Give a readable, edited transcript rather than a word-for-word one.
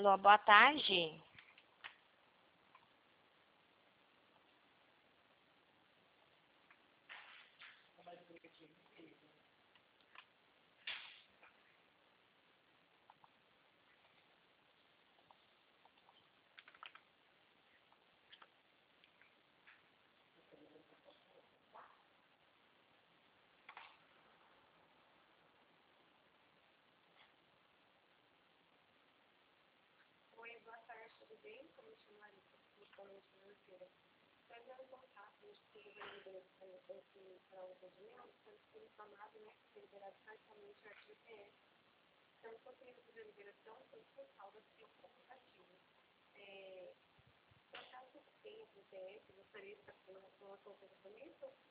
Alô, boa tarde. Oi, boa tarde, tudo bem? Como me chamo Larissa, principalmente financeira. Estou entrando em contato, a gente tem vendedores para o atendimento, estamos sendo informado, né, que foi liberado parcialmente o FGTS. Estamos conseguindo fazer a liberação sobre total das suas complicativas. Por acaso você tem FGTS, gostaria de estar fazendo uma conta de pagamento?